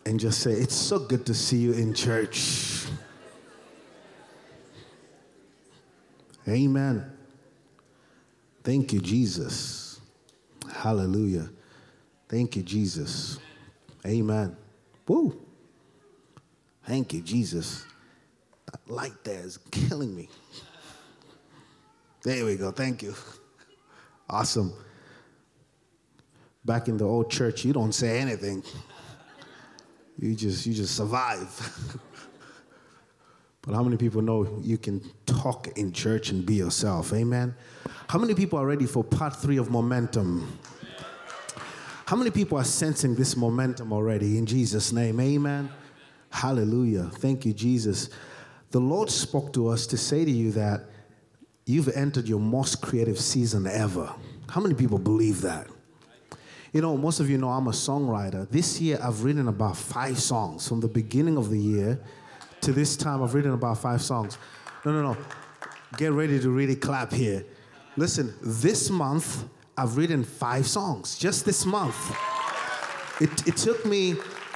and just say, it's so good to see you in church. Amen. Thank you, Jesus. Hallelujah. Thank you, Jesus. Amen. Woo. Thank you, Jesus. That light there is killing me. There we go. Thank you. Awesome. Back in the old church, you don't say anything. You just survive. But how many people know you can talk in church and be yourself? Amen. How many people are ready for part 3 of momentum? How many people are sensing this momentum already in Jesus' name? Amen. Hallelujah. Thank you, Jesus. The Lord spoke to us to say to you that you've entered your most creative season ever. How many people believe that? You know, most of you know I'm a songwriter. This year I've written about 5 songs. From the beginning of the year to this time, I've written about 5 songs. No. Get ready to really clap here. Listen, this month, I've written 5 songs. Just this month. It took me,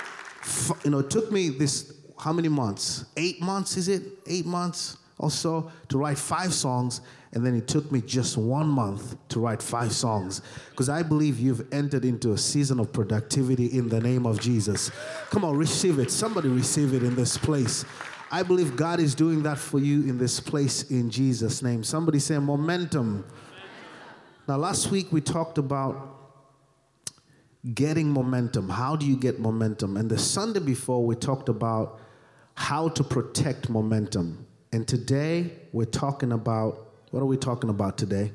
this, how many months? 8 months, is it? 8 months or so to write 5 songs. And then it took me just 1 month to write 5 songs. Because I believe you've entered into a season of productivity in the name of Jesus. Come on, receive it. Somebody receive it in this place. I believe God is doing that for you in this place in Jesus' name. Somebody say momentum. Now, last week we talked about getting momentum. How do you get momentum? And the Sunday before we talked about how to protect momentum. And today we're talking about, what are we talking about today?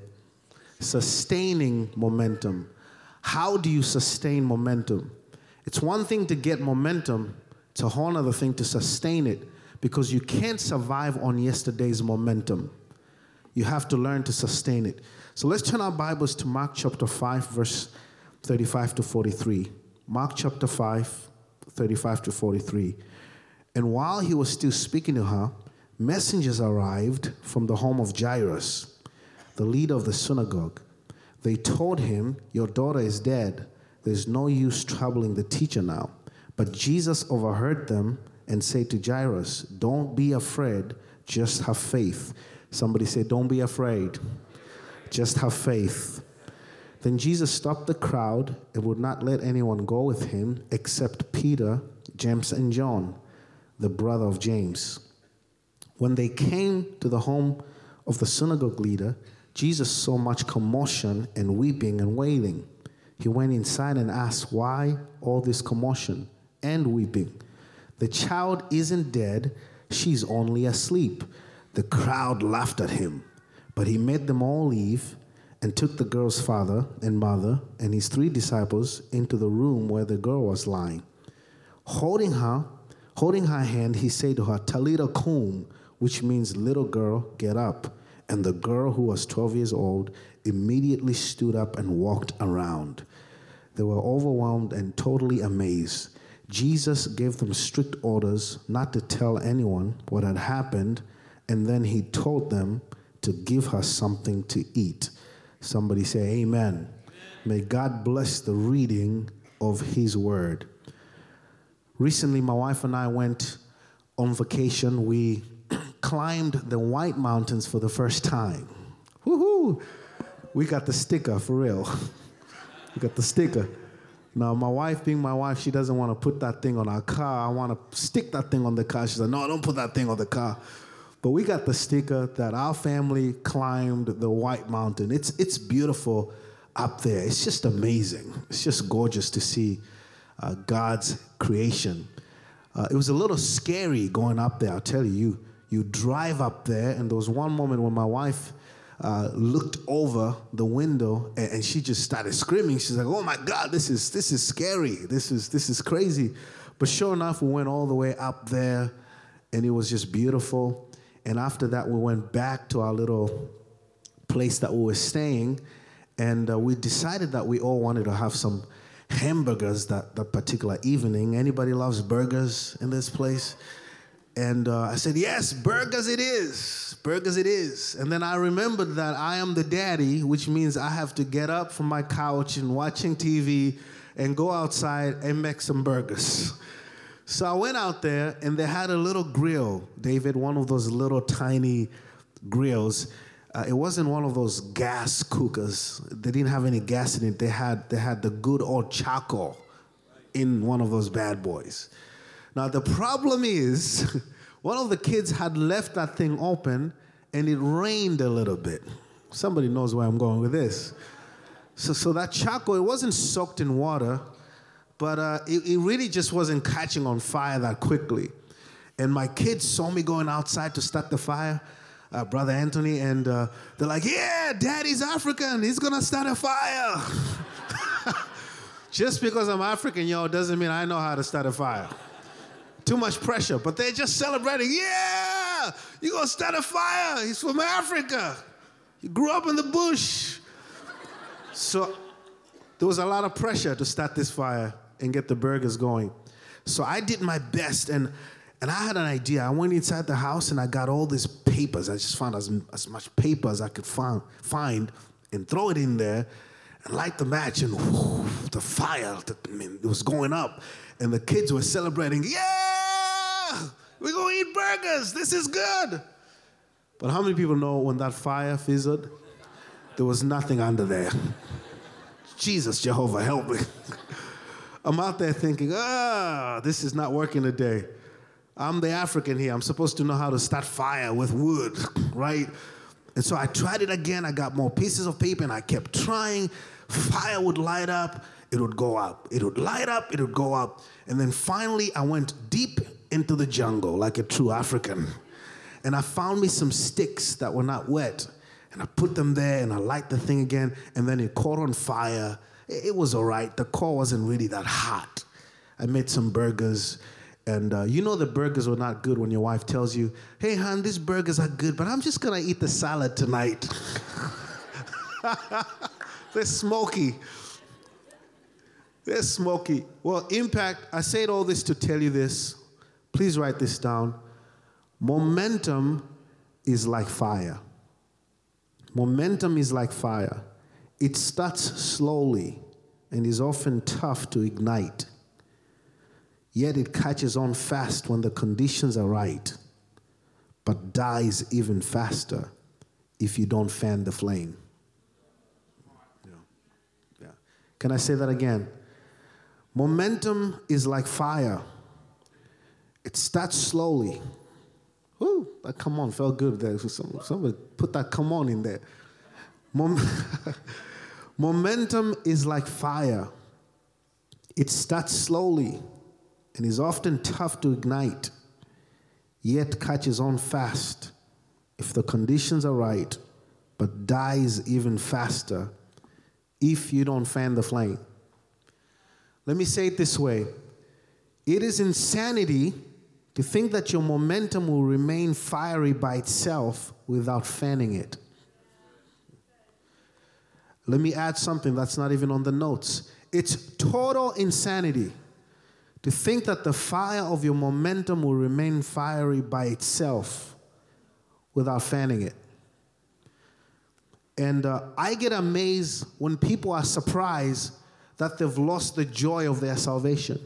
Sustaining momentum. How do you sustain momentum? It's one thing to get momentum. It's a whole other thing to sustain it, because you can't survive on yesterday's momentum. You have to learn to sustain it. So let's turn our Bibles to Mark chapter 5, verse 35 to 43. Mark chapter 5, 35 to 43. And while he was still speaking to her, messengers arrived from the home of Jairus, the leader of the synagogue. They told him, your daughter is dead. There's no use troubling the teacher now. But Jesus overheard them and said to Jairus, don't be afraid, just have faith. Somebody say, don't be afraid, just have faith. Then Jesus stopped the crowd and would not let anyone go with him except Peter, James, and John, the brother of James. When they came to the home of the synagogue leader, Jesus saw much commotion and weeping and wailing. He went inside and asked, why all this commotion and weeping? The child isn't dead, she's only asleep. The crowd laughed at him, but he made them all leave and took the girl's father and mother and his 3 disciples into the room where the girl was lying. Holding her hand, he said to her, Talita kum, which means, little girl, get up. And the girl, who was 12 years old, immediately stood up and walked around. They were overwhelmed and totally amazed. Jesus gave them strict orders not to tell anyone what had happened, and then he told them to give her something to eat. Somebody say amen. May God bless the reading of his word. Recently, my wife and I went on vacation. We climbed the White Mountains for the first time. Woohoo! We got the sticker, for real. We got the sticker. Now, my wife, being my wife, she doesn't want to put that thing on our car. I want to stick that thing on the car. She's like, no, don't put that thing on the car. But we got the sticker that our family climbed the White Mountain. It's beautiful up there. It's just amazing. It's just gorgeous to see God's creation. It was a little scary going up there, I'll tell you. You drive up there, and there was one moment when my wife looked over the window, and she just started screaming. She's like, "Oh my God, this is scary. This is crazy." But sure enough, we went all the way up there, and it was just beautiful. And after that, we went back to our little place that we were staying, and we decided that we all wanted to have some hamburgers that particular evening. Anybody loves burgers in this place? And I said, yes, burgers it is. Burgers it is. And then I remembered that I am the daddy, which means I have to get up from my couch and watching TV and go outside and make some burgers. So I went out there, and they had a little grill, David, one of those little tiny grills. It wasn't one of those gas cookers. They didn't have any gas in it. They had the good old charcoal in one of those bad boys. Now, the problem is, one of the kids had left that thing open, and it rained a little bit. Somebody knows where I'm going with this. So that charcoal, it wasn't soaked in water, but it really just wasn't catching on fire that quickly. And my kids saw me going outside to start the fire, Brother Anthony, and they're like, yeah, Daddy's African. He's going to start a fire. Just because I'm African, doesn't mean I know how to start a fire. Too much pressure. But they're just celebrating. Yeah, you're going to start a fire. He's from Africa. He grew up in the bush. So there was a lot of pressure to start this fire and get the burgers going. So I did my best, and I had an idea. I went inside the house, and I got all these papers. I just found as much paper as I could find and throw it in there and light the match, and the fire, it was going up. And the kids were celebrating, yeah, we're going to eat burgers. This is good. But how many people know when that fire fizzled, there was nothing under there? Jesus, Jehovah, help me. I'm out there thinking, this is not working today. I'm the African here. I'm supposed to know how to start fire with wood, right? And so I tried it again. I got more pieces of paper, and I kept trying. Fire would light up. It would go up. It would light up. It would go up. And then finally, I went deep into the jungle like a true African. And I found me some sticks that were not wet. And I put them there, and I light the thing again, and then it caught on fire. It was all right. The core wasn't really that hot. I made some burgers, and the burgers were not good when your wife tells you, hey, hon, these burgers are good, but I'm just going to eat the salad tonight. They're smoky. They're smoky. Well, Impact, I said all this to tell you this. Please write this down. Momentum is like fire. Momentum is like fire. It starts slowly and is often tough to ignite. Yet it catches on fast when the conditions are right, but dies even faster if you don't fan the flame. Yeah. Can I say that again? Momentum is like fire. It starts slowly. Woo, that come on felt good there. Somebody put that come on in there. Momentum is like fire. It starts slowly and is often tough to ignite, yet catches on fast if the conditions are right, but dies even faster if you don't fan the flame. Let me say it this way. It is insanity to think that your momentum will remain fiery by itself without fanning it. Let me add something that's not even on the notes. It's total insanity to think that the fire of your momentum will remain fiery by itself without fanning it. And I get amazed when people are surprised that they've lost the joy of their salvation.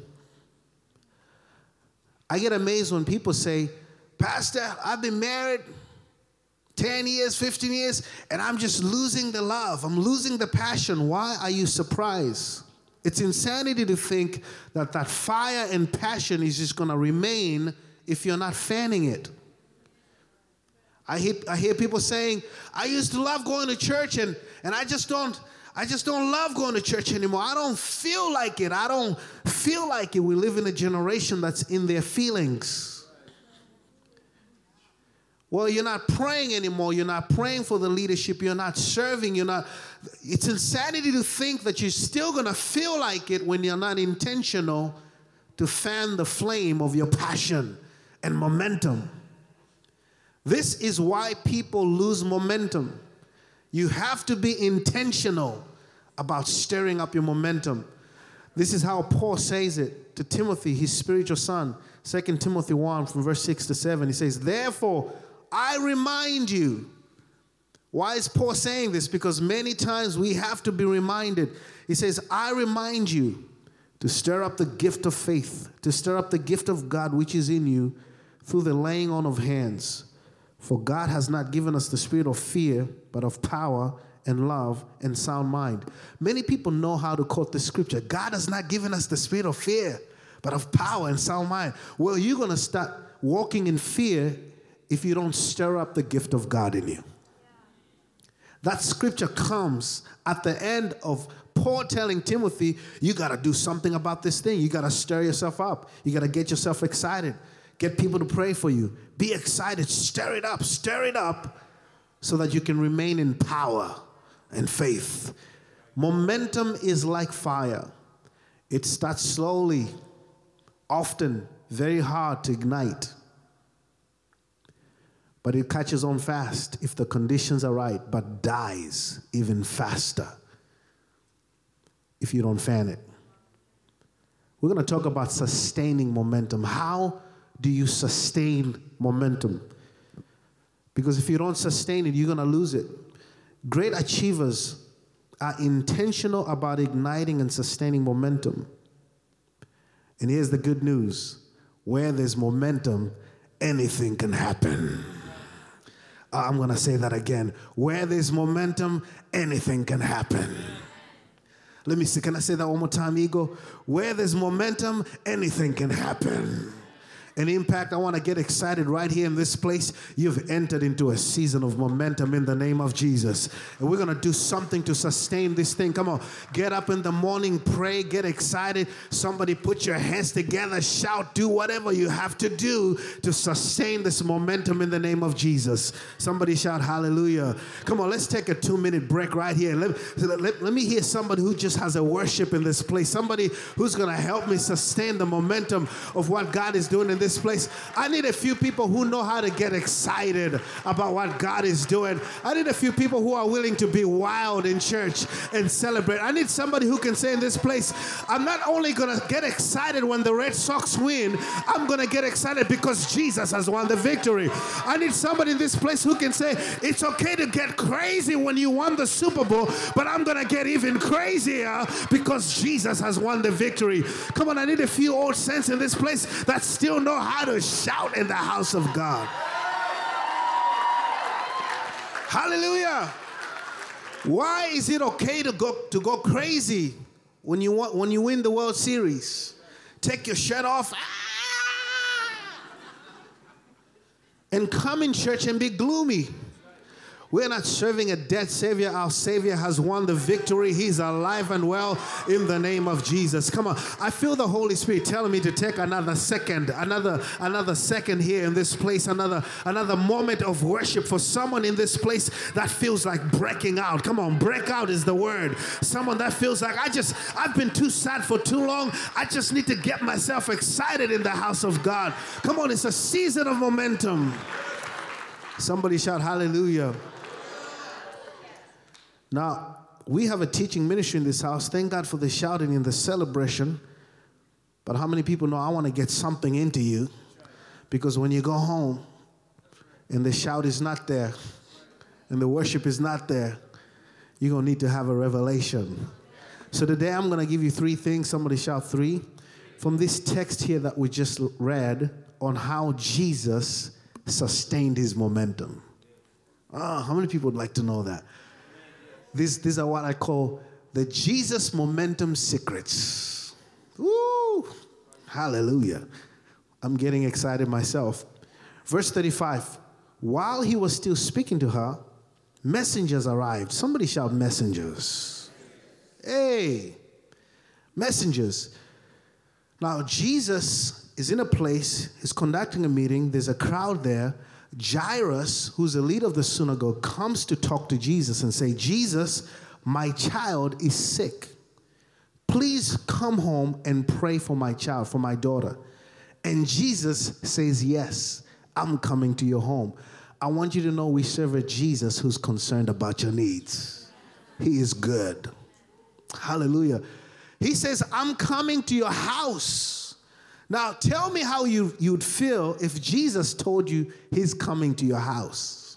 I get amazed when people say, Pastor, I've been married 10 years, 15 years, and I'm just losing the love. I'm losing the passion. Why are you surprised? It's insanity to think that that fire and passion is just going to remain if you're not fanning it. I hear people saying, I used to love going to church, and I just don't love going to church anymore. I don't feel like it. I don't feel like it. We live in a generation that's in their feelings. Well, you're not praying anymore. You're not praying for the leadership. You're not serving. It's insanity to think that you're still going to feel like it when you're not intentional to fan the flame of your passion and momentum. This is why people lose momentum. You have to be intentional about stirring up your momentum. This is how Paul says it to Timothy, his spiritual son. 2 Timothy 1 from verse 6 to 7. He says, therefore, I remind you. Why is Paul saying this? Because many times we have to be reminded. He says, I remind you to stir up the gift of faith, to stir up the gift of God which is in you through the laying on of hands. For God has not given us the spirit of fear, but of power and love and sound mind. Many people know how to quote the scripture. God has not given us the spirit of fear, but of power and sound mind. Well, you're going to start walking in fear if you don't stir up the gift of God in you. That scripture comes at the end of Paul telling Timothy, you got to do something about this thing. You got to stir yourself up. You got to get yourself excited. Get people to pray for you. Be excited. Stir it up so that you can remain in power and faith. Momentum is like fire. It starts slowly, often very hard to ignite. But it catches on fast if the conditions are right, but dies even faster if you don't fan it. We're going to talk about sustaining momentum. How do you sustain momentum? Because if you don't sustain it, you're going to lose it. Great achievers are intentional about igniting and sustaining momentum. And here's the good news. Where there's momentum, anything can happen. I'm going to say that again. Where there's momentum, anything can happen. Let me see. Can I say that one more time, Ego? Where there's momentum, anything can happen. And Impact, I want to get excited right here in this place. You've entered into a season of momentum in the name of Jesus. And we're going to do something to sustain this thing. Come on, get up in the morning, pray, get excited. Somebody put your hands together, shout, do whatever you have to do to sustain this momentum in the name of Jesus. Somebody shout hallelujah. Come on, let's take a 2-minute break right here. Let me hear somebody who just has a worship in this place. Somebody who's going to help me sustain the momentum of what God is doing in this place. I need a few people who know how to get excited about what God is doing. I need a few people who are willing to be wild in church and celebrate. I need somebody who can say in this place, I'm not only going to get excited when the Red Sox win, I'm going to get excited because Jesus has won the victory. I need somebody in this place who can say, it's okay to get crazy when you won the Super Bowl, but I'm going to get even crazier because Jesus has won the victory. Come on, I need a few old saints in this place that still know how to shout in the house of God. Hallelujah. Why is it okay to go crazy when you win the World Series? Take your shirt off and come in church and be gloomy. We're not serving a dead Savior. Our Savior has won the victory. He's alive and well in the name of Jesus. Come on. I feel the Holy Spirit telling me to take another second here in this place, another moment of worship for someone in this place that feels like breaking out. Come on, break out is the word. Someone that feels like I've been too sad for too long. I just need to get myself excited in the house of God. Come on, it's a season of momentum. Somebody shout hallelujah. Now, we have a teaching ministry in this house. Thank God for the shouting and the celebration. But how many people know I want to get something into you? Because when you go home and the shout is not there and the worship is not there, you're going to need to have a revelation. So today I'm going to give you 3 things. Somebody shout 3. From this text here that we just read on how Jesus sustained his momentum. How many people would like to know that? These are what I call the Jesus momentum secrets. Woo! Hallelujah. I'm getting excited myself. Verse 35. While he was still speaking to her, messengers arrived. Somebody shout messengers. Hey, messengers. Now, Jesus is in a place, he's conducting a meeting, there's a crowd there. Jairus, who's the leader of the synagogue, comes to talk to Jesus and say, Jesus, my child is sick. Please come home and pray for my child, for my daughter. And Jesus says, yes, I'm coming to your home. I want you to know we serve a Jesus who's concerned about your needs. He is good. Hallelujah. He says, I'm coming to your house. Now, tell me how you'd feel if Jesus told you he's coming to your house.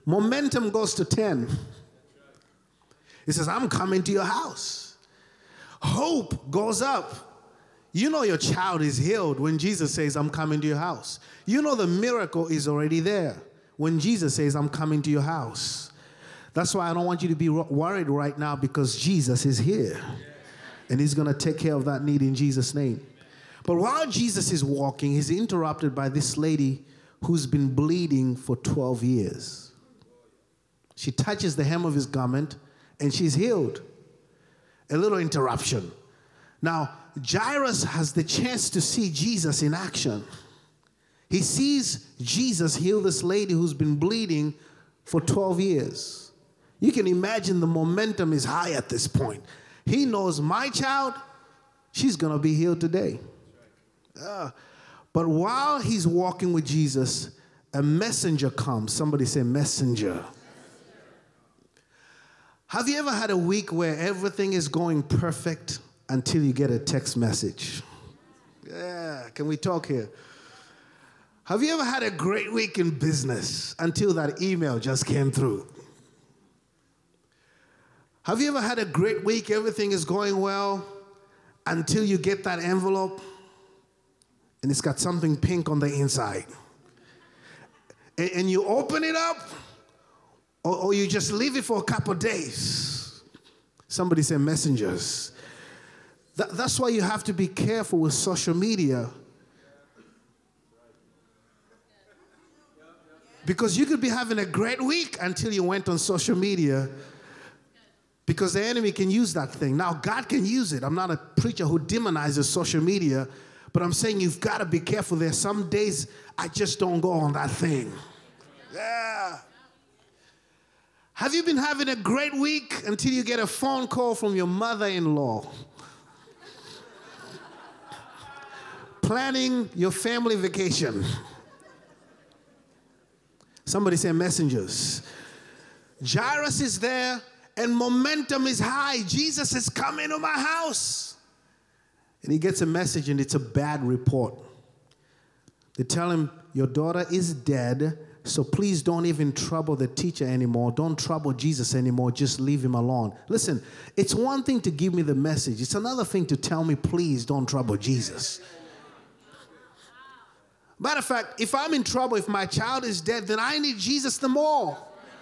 Momentum goes to 10. He says, I'm coming to your house. Hope goes up. You know your child is healed when Jesus says, I'm coming to your house. You know the miracle is already there when Jesus says, I'm coming to your house. That's why I don't want you to be worried right now, because Jesus is here. And he's going to take care of that need in Jesus' name. But while Jesus is walking, he's interrupted by this lady who's been bleeding for 12 years. She touches the hem of his garment and she's healed. A little interruption. Now, Jairus has the chance to see Jesus in action. He sees Jesus heal this lady who's been bleeding for 12 years. You can imagine the momentum is high at this point. He knows my child, she's going to be healed today. But while he's walking with Jesus, a messenger comes. Somebody say messenger. Have you ever had a week where everything is going perfect until you get a text message? Yeah, can we talk here? Have you ever had a great week in business until that email just came through? Have you ever had a great week, everything is going well, until you get that envelope and it's got something pink on the inside? And you open it up, or you just leave it for a couple of days. Somebody say messengers. That's why you have to be careful with social media. Because you could be having a great week until you went on social media, because the enemy can use that thing. Now, God can use it. I'm not a preacher who demonizes social media, but I'm saying you've got to be careful. There's some days I just don't go on that thing. Yeah. Have you been having a great week until you get a phone call from your mother-in-law planning your family vacation? Somebody say messengers. Jairus is there and momentum is high. Jesus is coming to my house. And he gets a message and it's a bad report. They tell him, your daughter is dead, so please don't even trouble the teacher anymore. Don't trouble Jesus anymore. Just leave him alone. Listen, it's one thing to give me the message. It's another thing to tell me, please don't trouble Jesus. Matter of fact, if I'm in trouble, if my child is dead, then I need Jesus the more.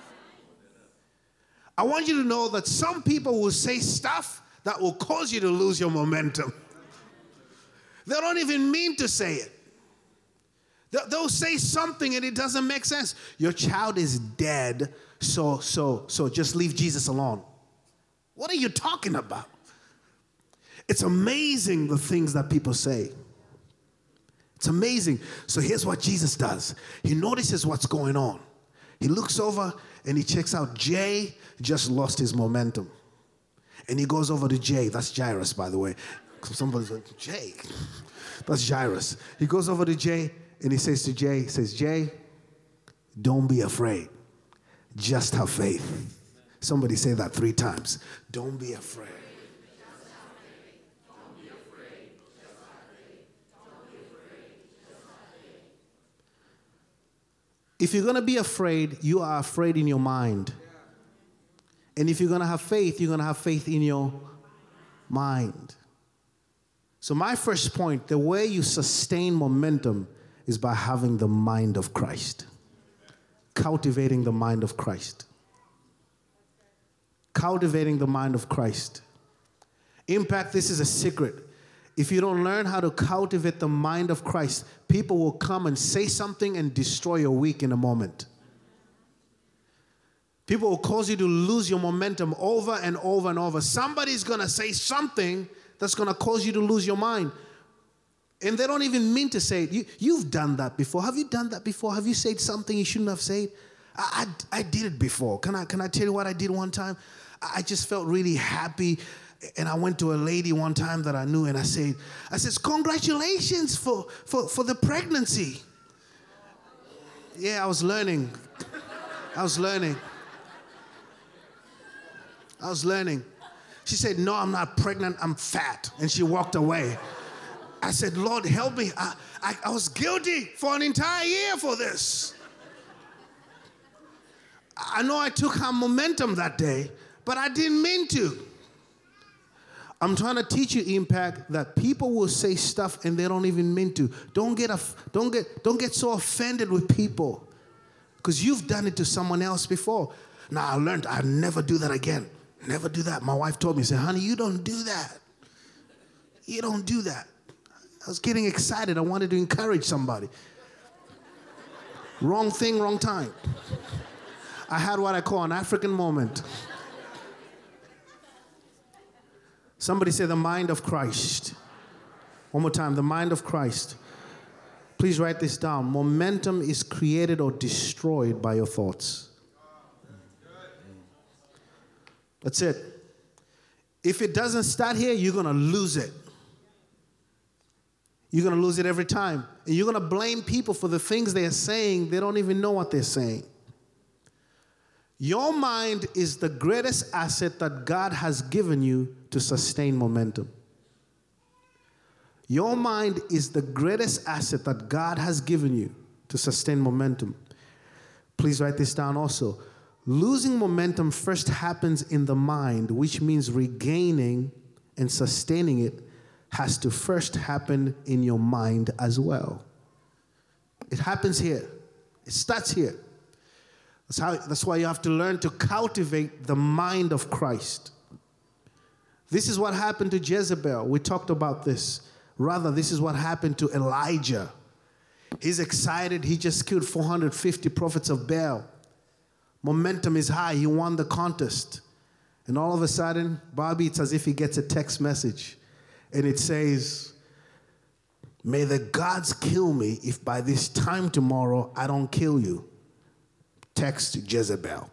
I want you to know that some people will say stuff that will cause you to lose your momentum. They don't even mean to say it. They'll say something and it doesn't make sense. Your child is dead, so just leave Jesus alone. What are you talking about? It's amazing the things that people say. It's amazing. So here's what Jesus does. He notices what's going on. He looks over and he checks out Jay just lost his momentum. And he goes over to Jay. That's Jairus, by the way. Somebody's like, Jay. That's Jairus. He goes over to Jay and he says to Jay, Jay, don't be afraid. Just have faith. Somebody say that 3 times. Don't be afraid. If you're going to be afraid, you are afraid in your mind. And if you're going to have faith, you're going to have faith in your mind. So my first point, the way you sustain momentum is by having the mind of Christ. Cultivating the mind of Christ. Cultivating the mind of Christ. Impact, this is a secret. If you don't learn how to cultivate the mind of Christ, people will come and say something and destroy your week in a moment. People will cause you to lose your momentum over and over and over. Somebody's going to say something that's going to cause you to lose your mind. And they don't even mean to say it. You've done that before. Have you done that before? Have you said something you shouldn't have said? I did it before. Can I tell you what I did one time? I just felt really happy. And I went to a lady one time that I knew and I said, congratulations for the pregnancy. Yeah, I was learning. She said, no, I'm not pregnant, I'm fat. And she walked away. I said, Lord, help me. I was guilty for an entire year for this. I know I took her momentum that day, but I didn't mean to. I'm trying to teach you, Impact, that people will say stuff and they don't even mean to. Don't get so offended with people because you've done it to someone else before. Now I learned I'll never do that again. Never do that. My wife told me, said, honey, you don't do that. You don't do that. I was getting excited. I wanted to encourage somebody. Wrong thing, wrong time. I had what I call an African moment. Somebody say the mind of Christ. One more time, the mind of Christ. Please write this down. Momentum is created or destroyed by your thoughts. That's it. If it doesn't start here, you're going to lose it. You're going to lose it every time. And you're going to blame people for the things they are saying. They don't even know what they're saying. Your mind is the greatest asset that God has given you to sustain momentum. Your mind is the greatest asset that God has given you to sustain momentum. Please write this down also. Losing momentum first happens in the mind, which means regaining and sustaining it has to first happen in your mind as well. It happens here. It starts here. That's why you have to learn to cultivate the mind of Christ. This is what happened to Jezebel. We talked about this. Rather, this is what happened to Elijah. He's excited. He just killed 450 prophets of Baal. Momentum is high. He won the contest. And all of a sudden, Bobby, it's as if he gets a text message. And it says, may the gods kill me if by this time tomorrow I don't kill you. Text Jezebel.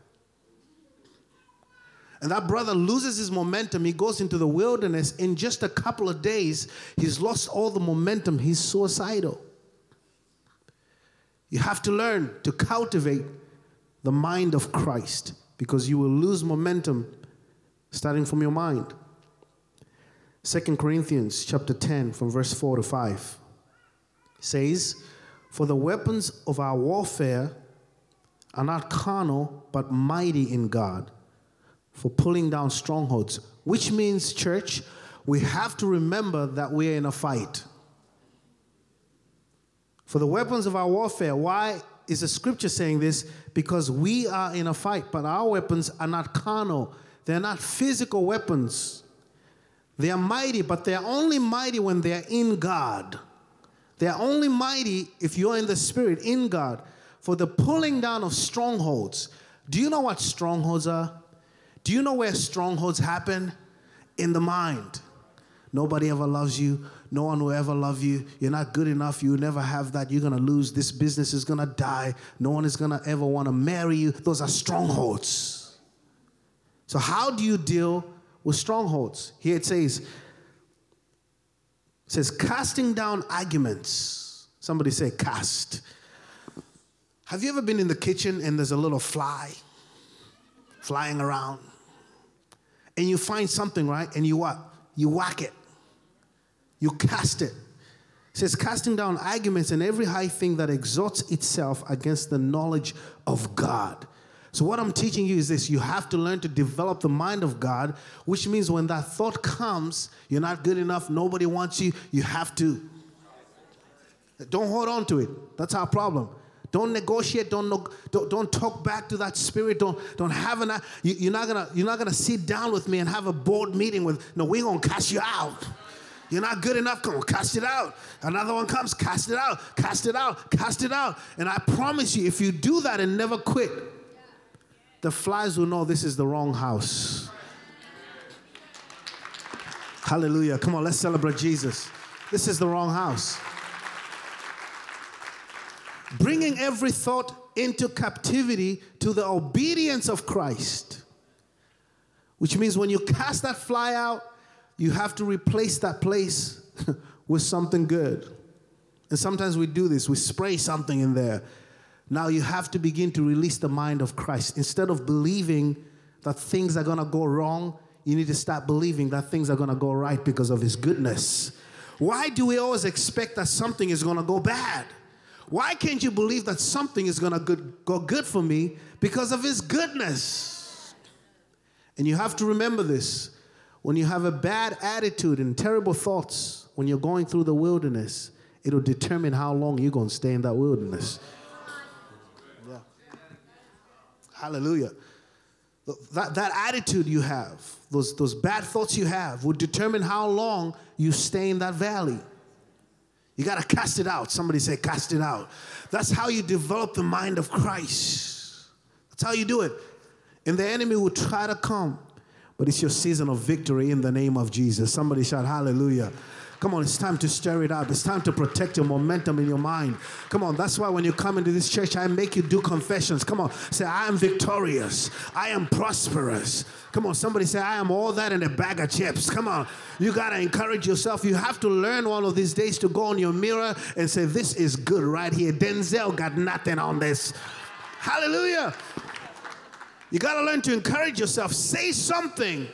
And that brother loses his momentum. He goes into the wilderness. In just a couple of days, he's lost all the momentum. He's suicidal. You have to learn to cultivate the mind of Christ because you will lose momentum starting from your mind. 2 Corinthians chapter 10 from verse 4 to 5 says, for the weapons of our warfare are not carnal, but mighty in God for pulling down strongholds. Which means, church, we have to remember that we're in a fight. For the weapons of our warfare, why is the scripture saying this? Because we are in a fight, but our weapons are not carnal. They're not physical weapons. They are mighty, but they are only mighty when they are in God. They are only mighty if you're in the Spirit, in God, for the pulling down of strongholds. Do you know what strongholds are? Do you know where strongholds happen? In the mind. Nobody ever loves you. No one will ever love you. You're not good enough. You'll never have that. You're going to lose. This business is going to die. No one is going to ever want to marry you. Those are strongholds. So how do you deal with strongholds? Here it says, casting down arguments. Somebody say cast. Have you ever been in the kitchen and there's a little fly flying around? And you find something, right? And you what? You whack it. You cast it. It says, casting down arguments and every high thing that exalts itself against the knowledge of God. So what I'm teaching you is this. You have to learn to develop the mind of God, which means when that thought comes, you're not good enough, nobody wants you, you have to. Don't hold on to it. That's our problem. Don't negotiate. Don't talk back to that spirit. Don't have an. You're not gonna sit down with me and have a board meeting with. No, we're gonna cast you out. You're not good enough. Come on, cast it out. Another one comes, cast it out, cast it out, cast it out. And I promise you, if you do that and never quit, the flies will know this is the wrong house. Hallelujah! Come on, let's celebrate Jesus. This is the wrong house. Bringing every thought into captivity to the obedience of Christ. Which means when you cast that fly out, you have to replace that place with something good. And sometimes we do this. We spray something in there. Now you have to begin to release the mind of Christ. Instead of believing that things are going to go wrong, you need to start believing that things are going to go right because of His goodness. Why do we always expect that something is going to go bad? Why can't you believe that something is going to go good for me because of His goodness? And you have to remember this. When you have a bad attitude and terrible thoughts, when you're going through the wilderness, it'll determine how long you're going to stay in that wilderness. Yeah. Hallelujah. That attitude you have, those bad thoughts you have, will determine how long you stay in that valley. You got to cast it out. Somebody say, cast it out. That's how you develop the mind of Christ. That's how you do it. And the enemy will try to come, but it's your season of victory in the name of Jesus. Somebody shout hallelujah. Come on, it's time to stir it up. It's time to protect your momentum in your mind. Come on, that's why when you come into this church, I make you do confessions. Come on, say, I am victorious. I am prosperous. Come on, somebody say, I am all that in a bag of chips. Come on, you got to encourage yourself. You have to learn one of these days to go on your mirror and say, this is good right here. Denzel got nothing on this. Hallelujah. You got to learn to encourage yourself. Say something.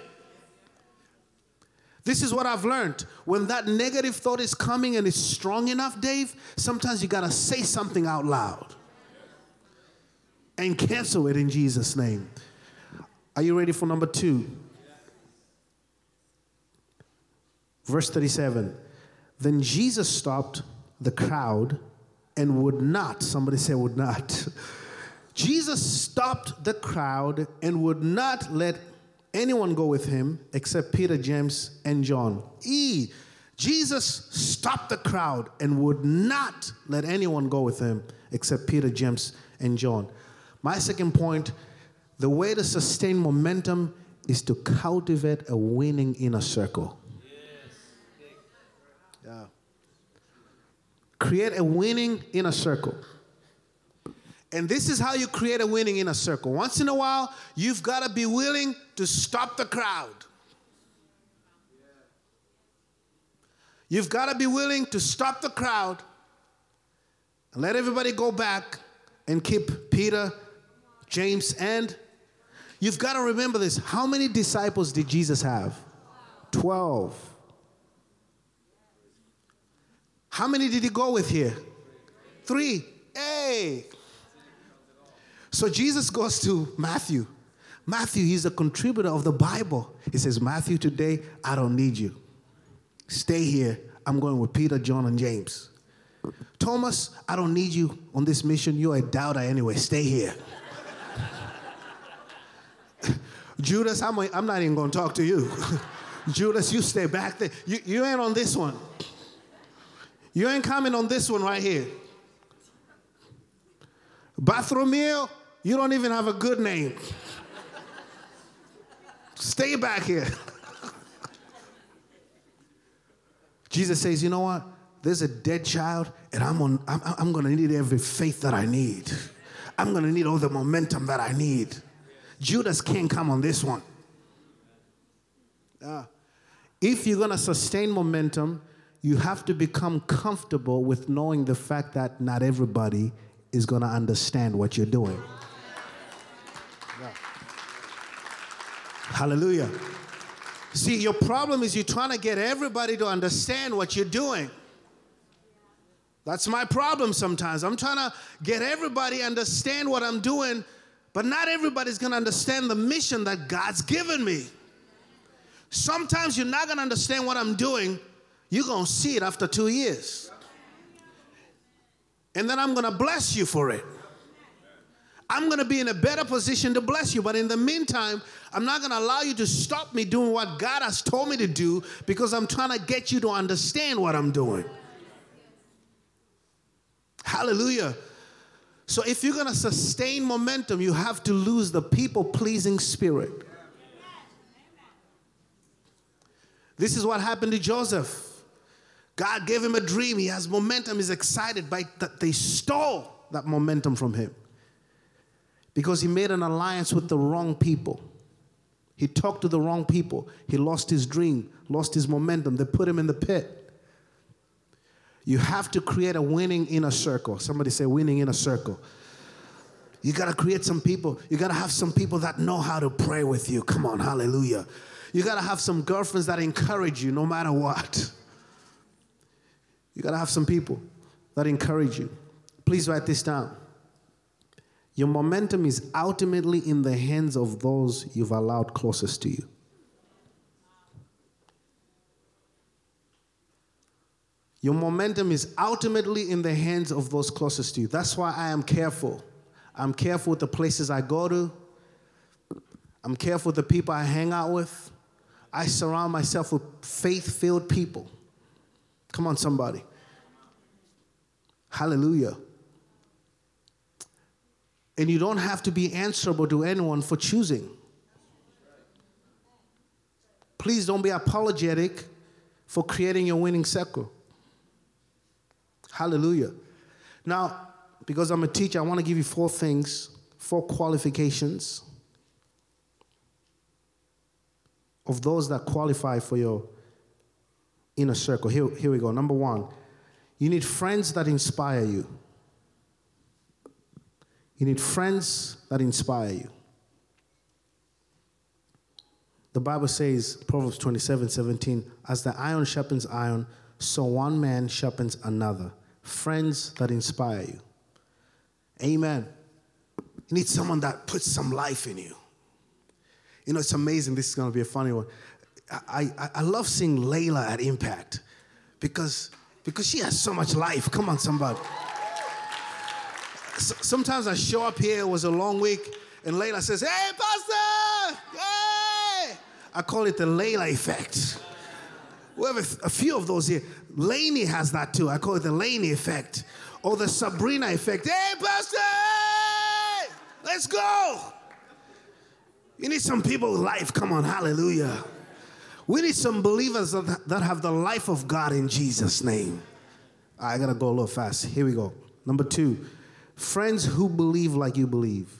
This is what I've learned. When that negative thought is coming and it's strong enough, Dave, sometimes you got to say something out loud and cancel it in Jesus' name. Are you ready for number 2? Verse 37. Then Jesus stopped the crowd and would not, somebody say would not. Jesus stopped the crowd and would not let anyone go with him except Peter, James, and John. Jesus stopped the crowd and would not let anyone go with him except Peter, James, and John. My second point, the way to sustain momentum is to cultivate a winning inner circle. Yeah. Create a winning inner circle. And this is how you create a winning inner circle. Once in a while, you've got to be willing to stop the crowd. You've got to be willing to stop the crowd and let everybody go back and keep Peter, James, and you've got to remember this. How many disciples did Jesus have? 12. How many did he go with here? 3. Hey! So Jesus goes to Matthew. Matthew, he's a contributor of the Bible. He says, Matthew, today, I don't need you. Stay here. I'm going with Peter, John, and James. Thomas, I don't need you on this mission. You're a doubter anyway. Stay here. Judas, I'm not even going to talk to you. Judas, you stay back there. You ain't on this one. You ain't coming on this one right here. Bartholomew, you don't even have a good name. Stay back here. Jesus says, you know what? There's a dead child, and I'm going to need every faith that I need. I'm going to need all the momentum that I need. Judas can't come on this one. If you're going to sustain momentum, you have to become comfortable with knowing the fact that not everybody is going to understand what you're doing. Yeah. Hallelujah. See, your problem is you're trying to get everybody to understand what you're doing. That's my problem sometimes. I'm trying to get everybody to understand what I'm doing, but not everybody's going to understand the mission that God's given me. Sometimes you're not going to understand what I'm doing. You're going to see it after 2 years. And then I'm going to bless you for it. I'm going to be in a better position to bless you. But in the meantime, I'm not going to allow you to stop me doing what God has told me to do because I'm trying to get you to understand what I'm doing. Hallelujah. So if you're going to sustain momentum, you have to lose the people-pleasing spirit. This is what happened to Joseph. God gave him a dream. He has momentum. He's excited, but they stole that momentum from him because he made an alliance with the wrong people. He talked to the wrong people. He lost his dream, lost his momentum. They put him in the pit. You have to create a winning inner circle. Somebody say winning inner circle. You got to create some people. You got to have some people that know how to pray with you. Come on, hallelujah. You got to have some girlfriends that encourage you no matter what. You got to have some people that encourage you. Please write this down. Your momentum is ultimately in the hands of those you've allowed closest to you. Your momentum is ultimately in the hands of those closest to you. That's why I am careful. I'm careful with the places I go to. I'm careful with the people I hang out with. I surround myself with faith-filled people. Come on, somebody. Hallelujah. And you don't have to be answerable to anyone for choosing. Please don't be apologetic for creating your winning circle. Hallelujah. Now, because I'm a teacher, I want to give you 4 things, 4 qualifications of those that qualify for your inner circle. Here we go. Number 1, you need friends that inspire you. You need friends that inspire you. The Bible says, Proverbs 27:17, as the iron sharpens iron, so one man sharpens another. Friends that inspire you. Amen. You need someone that puts some life in you. You know, it's amazing. This is going to be a funny one. I love seeing Layla at Impact because she has so much life. Come on, somebody. Sometimes I show up here, it was a long week, and Layla says, hey, Pastor! Hey! I call it the Layla effect. We have a few of those here. Lainey has that too. I call it the Lainey effect. Or the Sabrina effect. Hey, Pastor! Hey! Let's go! You need some people with life. Come on, hallelujah. We need some believers that have the life of God in Jesus' name. I got to go a little fast. Here we go. Number 2, friends who believe like you believe.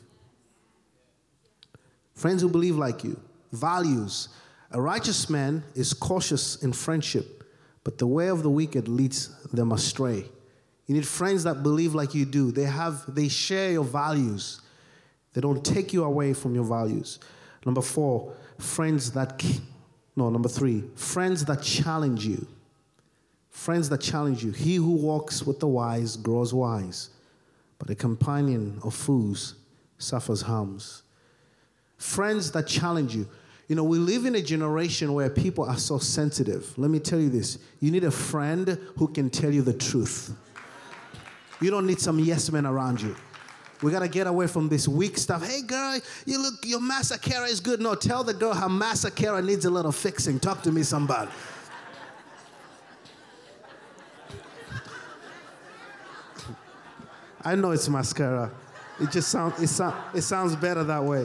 Friends who believe like you. Values. A righteous man is cautious in friendship, but the way of the wicked leads them astray. You need friends that believe like you do. They share your values. They don't take you away from your values. Number 3, friends that challenge you. Friends that challenge you. He who walks with the wise grows wise, but a companion of fools suffers harms. Friends that challenge you. You know, we live in a generation where people are so sensitive. Let me tell you this. You need a friend who can tell you the truth. You don't need some yes men around you. We got to get away from this weak stuff. Hey, girl, your mascara is good. No, tell the girl her mascara needs a little fixing. Talk to me, somebody. I know it's mascara. It sounds better that way.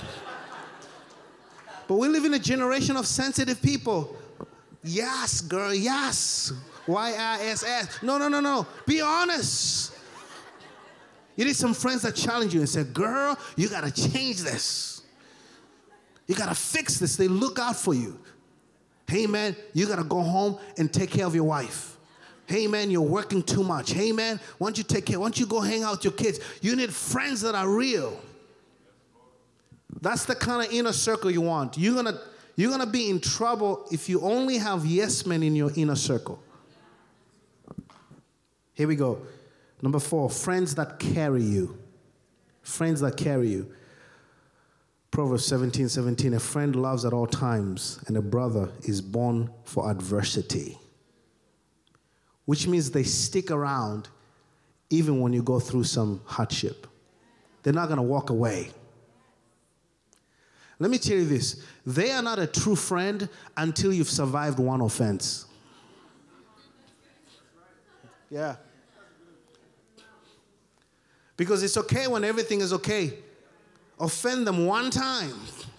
But we live in a generation of sensitive people. Yes, girl, yes. Y-I-S-S. No. Be honest. You need some friends that challenge you and say, girl, you got to change this. You got to fix this. They look out for you. Hey, man, you got to go home and take care of your wife. Hey, man, you're working too much. Hey, man, why don't you go hang out with your kids? You need friends that are real. That's the kind of inner circle you want. You're gonna be in trouble if you only have yes men in your inner circle. Here we go. Number 4, friends that carry you. Friends that carry you. Proverbs 17:17, a friend loves at all times, and a brother is born for adversity. Which means they stick around even when you go through some hardship. They're not gonna walk away. Let me tell you this. They are not a true friend until you've survived one offense. Yeah. Because it's okay when everything is okay. Offend them one time.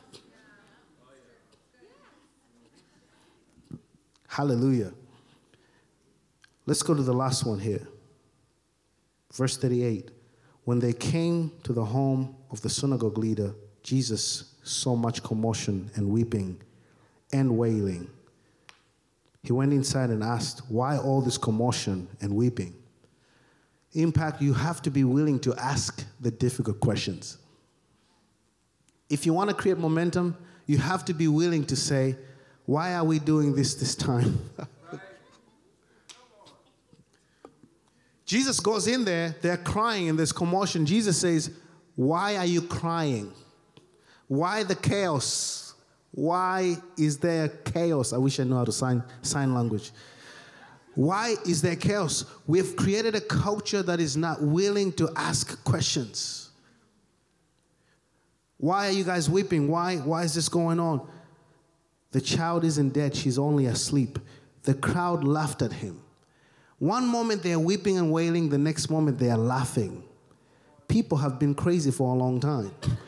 Hallelujah. Let's go to the last one here. Verse 38. When they came to the home of the synagogue leader, Jesus saw much commotion and weeping and wailing. He went inside and asked, why all this commotion and weeping? Impact, you have to be willing to ask the difficult questions. If you want to create momentum, you have to be willing to say, why are we doing this time? Jesus goes in there, they're crying in this commotion. Jesus says, why are you crying? Why the chaos? Why is there chaos? I wish I knew how to sign language. Why is there chaos? We've created a culture that is not willing to ask questions. Why are you guys weeping? Why is this going on? The child isn't dead. She's only asleep. The crowd laughed at him. One moment they are weeping and wailing. The next moment they are laughing. People have been crazy for a long time.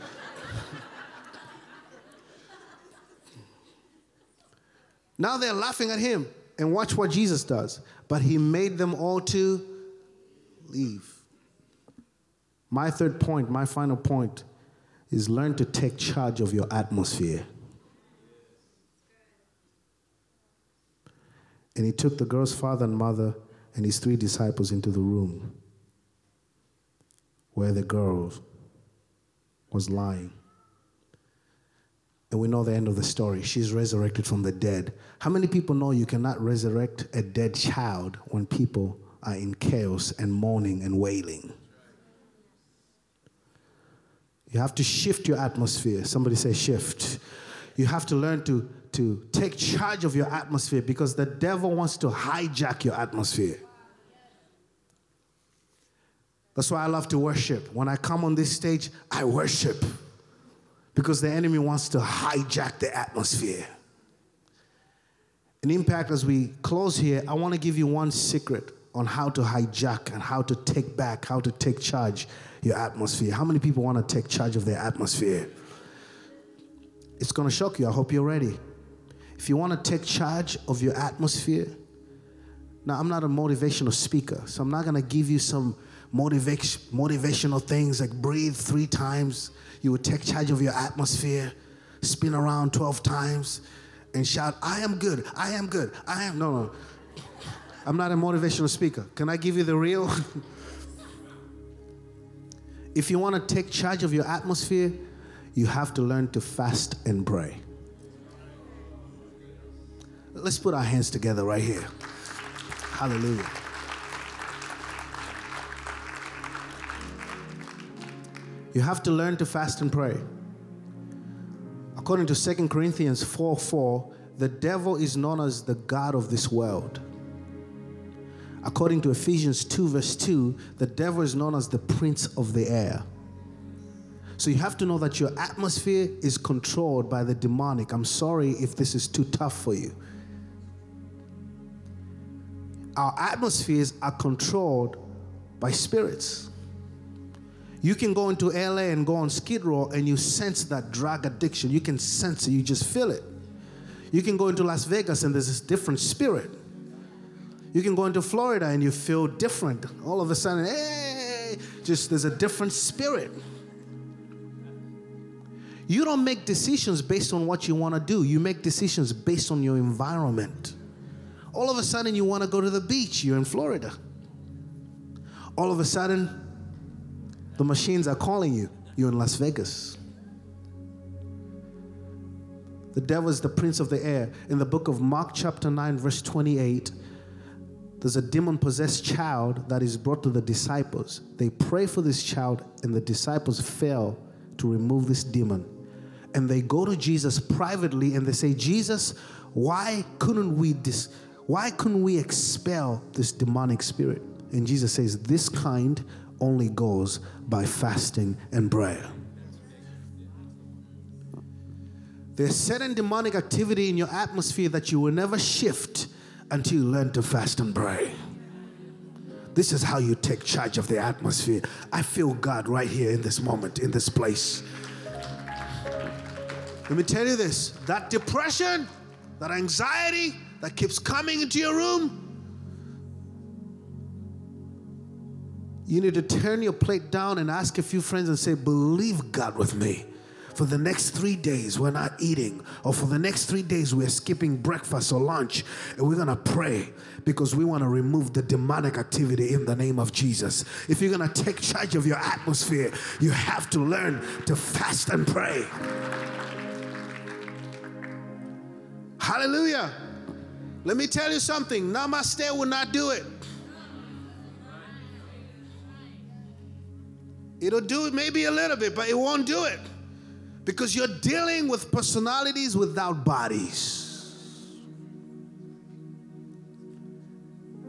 Now they're laughing at him. And watch what Jesus does. But he made them all to leave. My third point, my final point, is learn to take charge of your atmosphere. And he took the girl's father and mother and his 3 disciples into the room where the girl was lying. And we know the end of the story. She's resurrected from the dead. How many people know you cannot resurrect a dead child when people are in chaos and mourning and wailing? You have to shift your atmosphere. Somebody say shift. You have to learn to take charge of your atmosphere because the devil wants to hijack your atmosphere. That's why I love to worship. When I come on this stage, I worship. Because the enemy wants to hijack the atmosphere. An impact as we close here, I want to give you one secret on how to hijack and how to take back, how to take charge your atmosphere. How many people want to take charge of their atmosphere? It's going to shock you. I hope you're ready. If you want to take charge of your atmosphere, now I'm not a motivational speaker, so I'm not going to give you some motivational things like breathe 3 times. You would take charge of your atmosphere, spin around 12 times, and shout, I am good, I am good, I am. No. I'm not a motivational speaker. Can I give you the real? If you want to take charge of your atmosphere, you have to learn to fast and pray. Let's put our hands together right here. Hallelujah. You have to learn to fast and pray. According to 2 Corinthians 4:4, the devil is known as the god of this world. According to Ephesians 2:2, the devil is known as the prince of the air. So you have to know that your atmosphere is controlled by the demonic. I'm sorry if this is too tough for you. Our atmospheres are controlled by spirits. You can go into LA and go on Skid Row and you sense that drug addiction. You can sense it. You just feel it. You can go into Las Vegas and there's this different spirit. You can go into Florida and you feel different. All of a sudden, hey, just there's a different spirit. You don't make decisions based on what you want to do. You make decisions based on your environment. All of a sudden, you want to go to the beach. You're in Florida. All of a sudden, the machines are calling you. You're in Las Vegas. The devil is the prince of the air. In the book of Mark chapter 9, verse 28, there's a demon-possessed child that is brought to the disciples. They pray for this child, and the disciples fail to remove this demon. And they go to Jesus privately, and they say, Jesus, why couldn't we expel this demonic spirit? And Jesus says, this kind only goes by fasting and prayer. There's certain demonic activity in your atmosphere that you will never shift until you learn to fast and pray. This is how you take charge of the atmosphere. I feel God right here in this moment, in this place. Let me tell you this, that depression, that anxiety that keeps coming into your room, you need to turn your plate down and ask a few friends and say, believe God with me. For the next 3 days, we're not eating. Or for the next 3 days, we're skipping breakfast or lunch. And we're going to pray because we want to remove the demonic activity in the name of Jesus. If you're going to take charge of your atmosphere, you have to learn to fast and pray. Hallelujah. Let me tell you something. Namaste will not do it. It'll do it maybe a little bit, but it won't do it. Because you're dealing with personalities without bodies.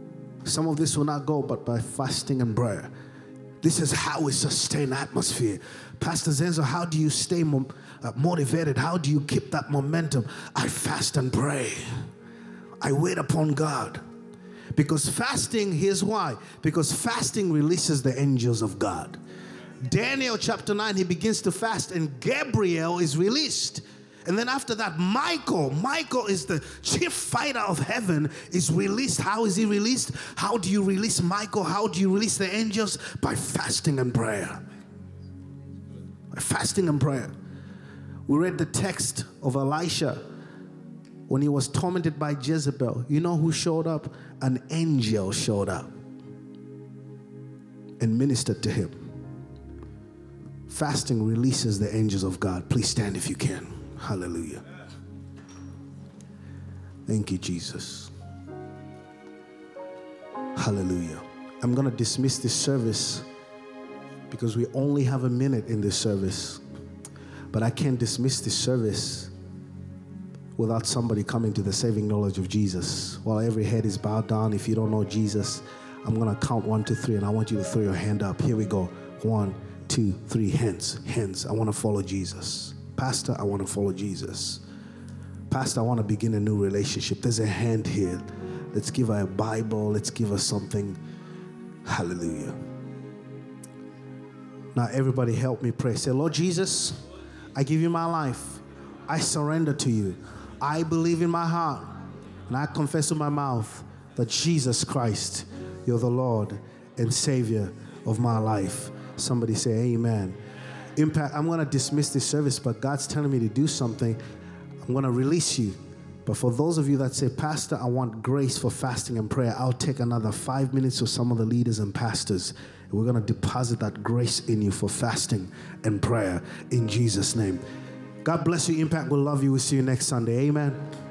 Some of this will not go, but by fasting and prayer. This is how we sustain atmosphere. Pastor Zenzo, how do you stay motivated? How do you keep that momentum? I fast and pray. I wait upon God. Because fasting, here's why. Because fasting releases the angels of God. Daniel chapter 9, he begins to fast and Gabriel is released. And then after that, Michael is the chief fighter of heaven, is released. How is he released? How do you release Michael? How do you release the angels? By fasting and prayer. By fasting and prayer. We read the text of Elisha when he was tormented by Jezebel. You know who showed up? An angel showed up and ministered to him. Fasting releases the angels of God. Please stand if you can. Hallelujah. Thank you, Jesus. Hallelujah. I'm going to dismiss this service because we only have a minute in this service. But I can't dismiss this service without somebody coming to the saving knowledge of Jesus. While every head is bowed down, if you don't know Jesus, I'm going to count 1, 2, 3, and I want you to throw your hand up. Here we go. 1, 2, 3, hands. I want to follow Jesus. Pastor, I want to follow Jesus. Pastor, I want to begin a new relationship. There's a hand here. Let's give her a Bible. Let's give her something. Hallelujah. Now everybody help me pray. Say, Lord Jesus, I give you my life. I surrender to you. I believe in my heart and I confess with my mouth that Jesus Christ, you're the Lord and Savior of my life. Somebody say amen. Impact, I'm going to dismiss this service, but God's telling me to do something. I'm going to release you. But for those of you that say, Pastor, I want grace for fasting and prayer, I'll take another 5 minutes with some of the leaders and pastors. And we're going to deposit that grace in you for fasting and prayer in Jesus' name. God bless you, Impact. We'll love you. We'll see you next Sunday. Amen.